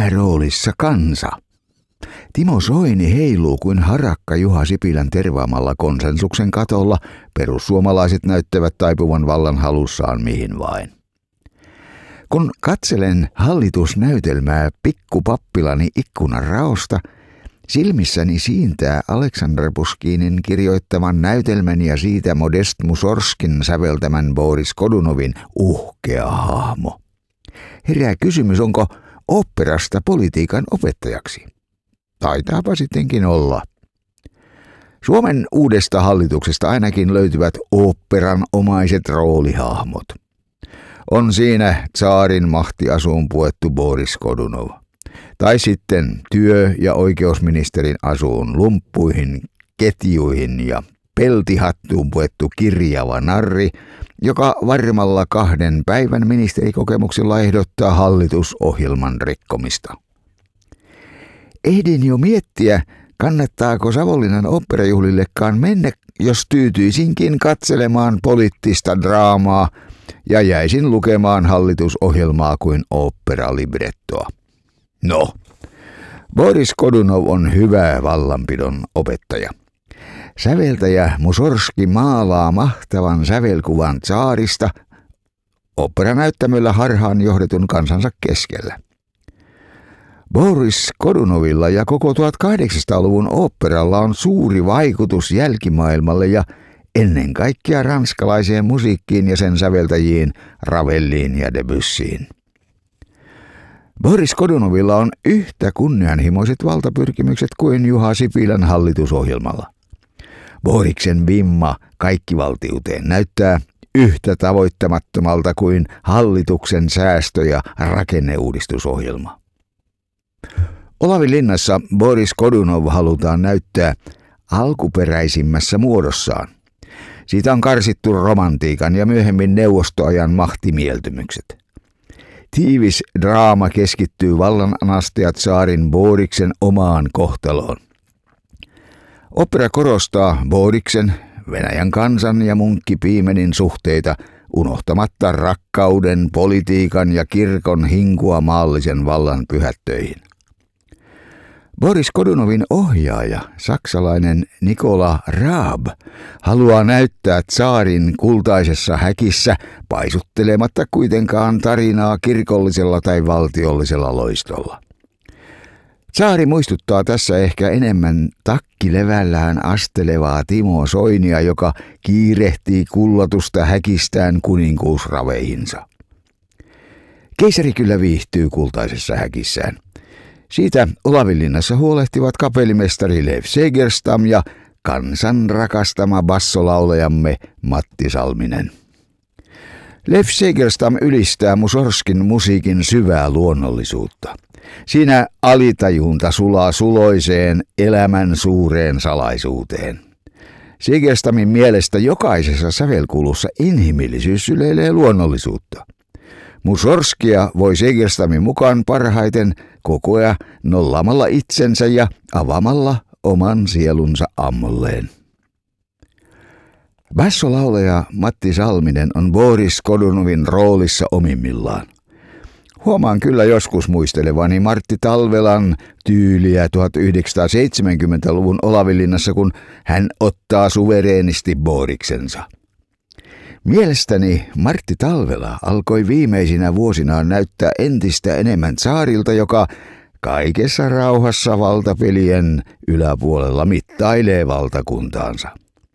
pääroolissa kansa. Timo Soini heiluu kuin harakka Juha Sipilän tervaamalla konsensuksen katolla. Perussuomalaiset näyttävät taipuvan vallan halussaan mihin vain. Kun katselen hallitusnäytelmää pikkupappilani ikkunan raosta, silmissäni siintää Aleksandr Puškinin kirjoittaman näytelmän ja siitä Modest Musorskin säveltämän Boris Godunovin uhkea hahmo. Herää kysymys, onko oopperasta politiikan opettajaksi? Taitaapa sittenkin olla. Suomen uudesta hallituksesta ainakin löytyvät oopperan omaiset roolihahmot. On siinä tsaarin mahtiasuun puettu Boris Godunov. Tai sitten työ- ja oikeusministerin asuun lumppuihin, ketjuihin ja peltihattuun puettu kirjava narri, joka varmalla 2 päivän ministerikokemuksella ehdottaa hallitusohjelman rikkomista. Ehdin jo miettiä, kannattaako Savonlinnan oopperajuhlillekaan mennä, jos tyytyisinkin katselemaan poliittista draamaa ja jäisin lukemaan hallitusohjelmaa kuin oopperalibrettoa. No, Boris Godunov on hyvä vallanpidon opettaja. Säveltäjä Musorski maalaa mahtavan sävelkuvan tsaarista oopperanäyttämöllä harhaan johdetun kansansa keskellä. Boris Godunovilla ja koko 1800-luvun oopperalla on suuri vaikutus jälkimaailmalle ja ennen kaikkea ranskalaiseen musiikkiin ja sen säveltäjiin Ravelliin ja Debussyyn. Boris Godunovilla on yhtä kunnianhimoiset valtapyrkimykset kuin Juha Sipilän hallitusohjelmalla. Boriksen vimma kaikkivaltiuteen näyttää yhtä tavoittamattomalta kuin hallituksen säästö- ja rakenneuudistusohjelma. Olavinlinnassa Boris Godunov halutaan näyttää alkuperäisimmässä muodossaan. Siitä on karsittu romantiikan ja myöhemmin neuvostoajan mahtimieltymykset. Tiivis draama keskittyy vallananastaja tsaarin Boriksen omaan kohtaloon. Opera korostaa Boriksen, Venäjän kansan ja munkki Piimenin suhteita unohtamatta rakkauden, politiikan ja kirkon hinkua maallisen vallan pyhättöihin. Boris Godunovin ohjaaja, saksalainen Nikola Raab, haluaa näyttää tsaarin kultaisessa häkissä paisuttelematta kuitenkaan tarinaa kirkollisella tai valtiollisella loistolla. Tsaari muistuttaa tässä ehkä enemmän takkilevällään astelevaa Timo Soinia, joka kiirehtii kullatusta häkistään kuninkuusraveihinsa. Keisari kyllä viihtyy kultaisessa häkissään. Siitä Olavinlinnassa huolehtivat kapellimestari Lev Segerstam ja kansan rakastama bassolaulajamme Matti Salminen. Lev Segerstam ylistää Musorskin musiikin syvää luonnollisuutta. Siinä alitajunta sulaa suloiseen elämän suureen salaisuuteen. Segerstamin mielestä jokaisessa sävelkulussa inhimillisyys syleilee luonnollisuutta. Musorskia voi Segerstamin mukaan parhaiten kokoa nollaamalla itsensä ja avaamalla oman sielunsa ammolleen. Bassolaulaja Matti Salminen on Boris Godunovin roolissa omimmillaan. Huomaan kyllä joskus muistelevani Martti Talvelan tyyliä 1970-luvun Olavinlinnassa, kun hän ottaa suvereenisti Boriksensa. Mielestäni Martti Talvela alkoi viimeisinä vuosinaan näyttää entistä enemmän tsaarilta, joka kaikessa rauhassa valtapelien yläpuolella mittailee valtakuntaansa.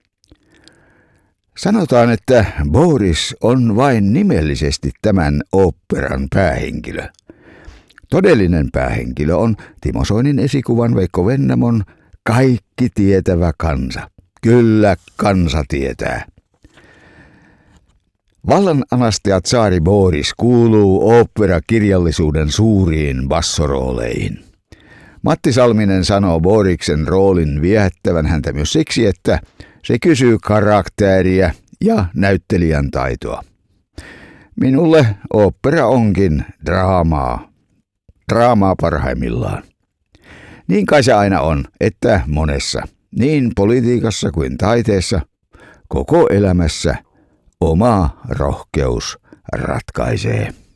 Sanotaan, että Boris on vain nimellisesti tämän oopperan päähenkilö. Todellinen päähenkilö on Timo Soinin esikuvan Veikko Vennamon kaikki tietävä kansa. Kyllä kansa tietää. Vallananastaja tsaari Boris kuuluu oopperakirjallisuuden suuriin bassorooleihin. Matti Salminen sanoo Boriksen roolin viehättävän häntä myös siksi, että se kysyy karakteria ja näyttelijän taitoa. Minulle ooppera onkin draamaa parhaimmillaan. Niin kai se aina on, että monessa, niin politiikassa kuin taiteessa, koko elämässä oma rohkeus ratkaisee.